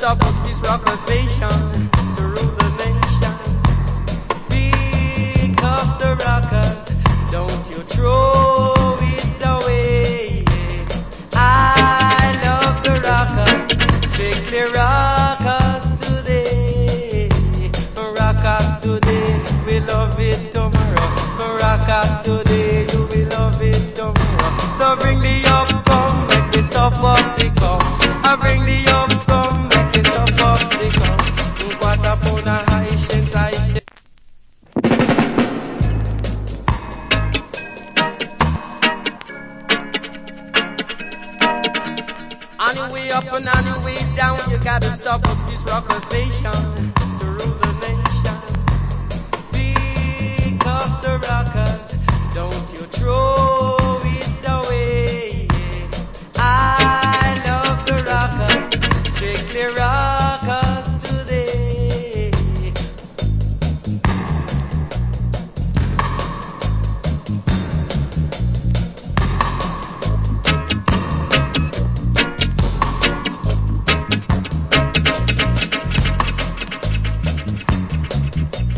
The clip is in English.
about this rockers nation to rule the nation. Pick up the rockers, don't you throw it away. I love the rockers, strictly rockers today. Rockers today, we love it tomorrow. Rockers today.